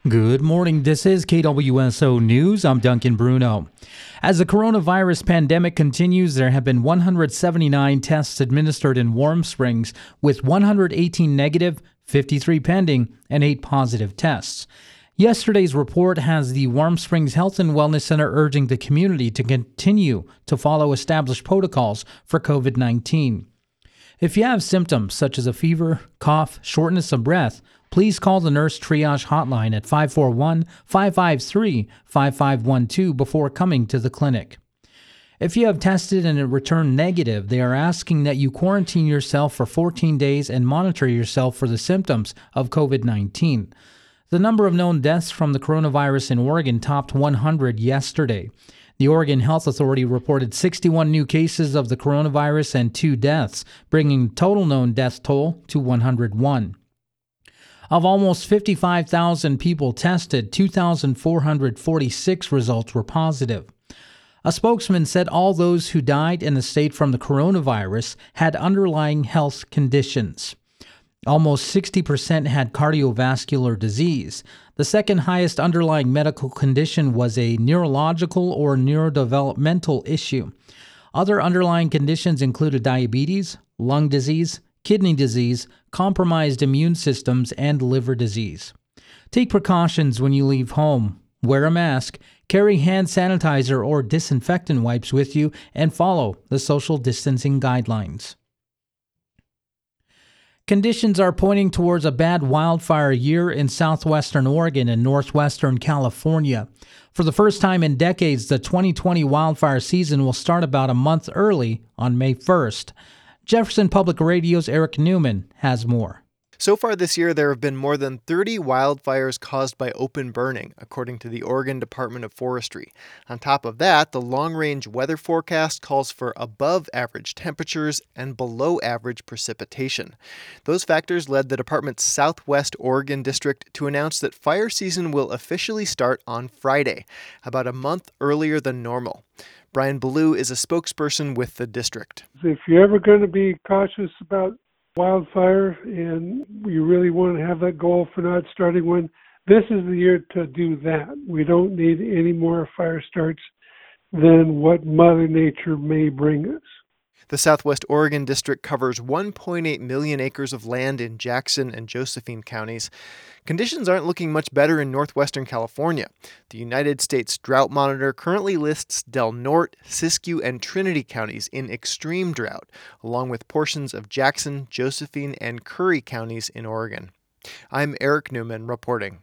Good morning. This is KWSO News. I'm Duncan Bruno. As the coronavirus pandemic continues, there have been 179 tests administered in Warm Springs, with 118 negative, 53 pending, and 8 positive tests. Yesterday's report has the Warm Springs Health and Wellness Center urging the community to continue to follow established protocols for COVID-19. If you have symptoms such as a fever, cough, shortness of breath, please call the nurse triage hotline at 541-553-5512 before coming to the clinic. If you have tested and it returned negative, they are asking that you quarantine yourself for 14 days and monitor yourself for the symptoms of COVID-19. The number of known deaths from the coronavirus in Oregon topped 100 yesterday. The Oregon Health Authority reported 61 new cases of the coronavirus and 2 deaths, bringing total known death toll to 101. Of almost 55,000 people tested, 2,446 results were positive. A spokesman said all those who died in the state from the coronavirus had underlying health conditions. Almost 60% had cardiovascular disease. The second highest underlying medical condition was a neurological or neurodevelopmental issue. Other underlying conditions included diabetes, lung disease, kidney disease, compromised immune systems, and liver disease. Take precautions when you leave home. Wear a mask, carry hand sanitizer or disinfectant wipes with you, and follow the social distancing guidelines. Conditions are pointing towards a bad wildfire year in southwestern Oregon and northwestern California. For the first time in decades, the 2020 wildfire season will start about a month early on May 1st. Jefferson Public Radio's Eric Newman has more. So far this year, there have been more than 30 wildfires caused by open burning, according to the Oregon Department of Forestry. On top of that, the long-range weather forecast calls for above-average temperatures and below-average precipitation. Those factors led the department's Southwest Oregon district to announce that fire season will officially start on Friday, about a month earlier than normal. Brian Ballou is a spokesperson with the district. If you're ever going to be cautious about wildfire and you really want to have that goal for not starting one, this is the year to do that. We don't need any more fire starts than what Mother Nature may bring us. The Southwest Oregon District covers 1.8 million acres of land in Jackson and Josephine counties. Conditions aren't looking much better in northwestern California. The United States Drought Monitor currently lists Del Norte, Siskiyou, and Trinity counties in extreme drought, along with portions of Jackson, Josephine, and Curry counties in Oregon. I'm Eric Newman reporting.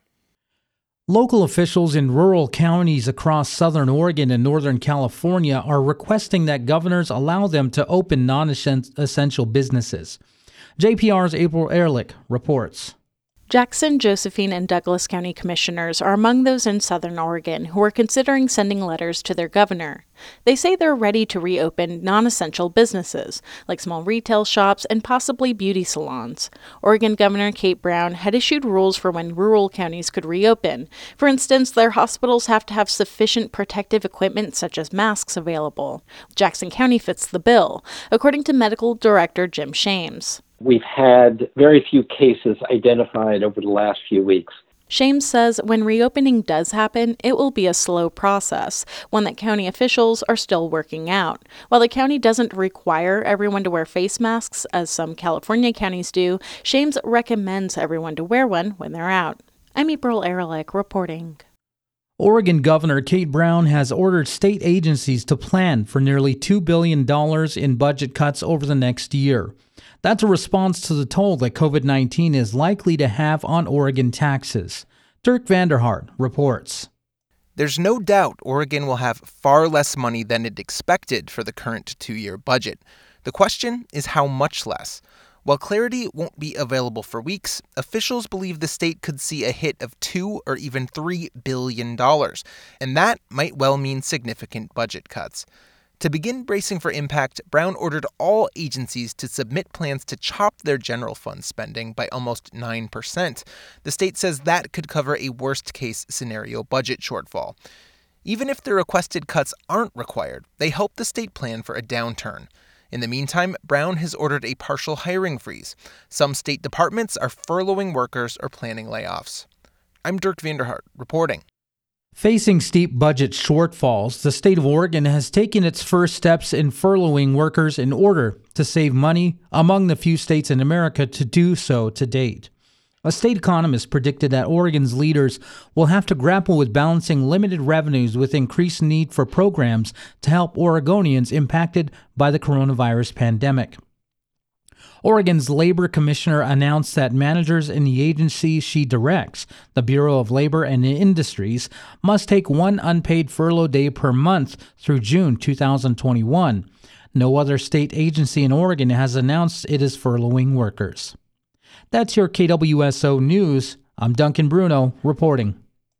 Local officials in rural counties across southern Oregon and northern California are requesting that governors allow them to open non-essential businesses. JPR's April Ehrlich reports. Jackson, Josephine, and Douglas County commissioners are among those in southern Oregon who are considering sending letters to their governor. They say they're ready to reopen non-essential businesses, like small retail shops and possibly beauty salons. Oregon Governor Kate Brown had issued rules for when rural counties could reopen. For instance, their hospitals have to have sufficient protective equipment such as masks available. Jackson County fits the bill, according to Medical Director Jim Shames. We've had very few cases identified over the last few weeks. Shames says when reopening does happen, it will be a slow process, one that county officials are still working out. While the county doesn't require everyone to wear face masks, as some California counties do, Shames recommends everyone to wear one when they're out. I'm April Ehrlich reporting. Oregon Governor Kate Brown has ordered state agencies to plan for nearly $2 billion in budget cuts over the next year. That's a response to the toll that COVID-19 is likely to have on Oregon taxes. Dirk Vanderhart reports. There's no doubt Oregon will have far less money than it expected for the current 2-year budget. The question is how much less. While clarity won't be available for weeks, officials believe the state could see a hit of $2 or even $3 billion, and that might well mean significant budget cuts. To begin bracing for impact, Brown ordered all agencies to submit plans to chop their general fund spending by almost 9%. The state says that could cover a worst-case scenario budget shortfall. Even if the requested cuts aren't required, they help the state plan for a downturn. In the meantime, Brown has ordered a partial hiring freeze. Some state departments are furloughing workers or planning layoffs. I'm Dirk Vanderhart reporting. Facing steep budget shortfalls, the state of Oregon has taken its first steps in furloughing workers in order to save money, among the few states in America to do so to date. A state economist predicted that Oregon's leaders will have to grapple with balancing limited revenues with increased need for programs to help Oregonians impacted by the coronavirus pandemic. Oregon's labor commissioner announced that managers in the agency she directs, the Bureau of Labor and Industries, must take one unpaid furlough day per month through June 2021. No other state agency in Oregon has announced it is furloughing workers. That's your KWSO News. I'm Duncan Bruno reporting.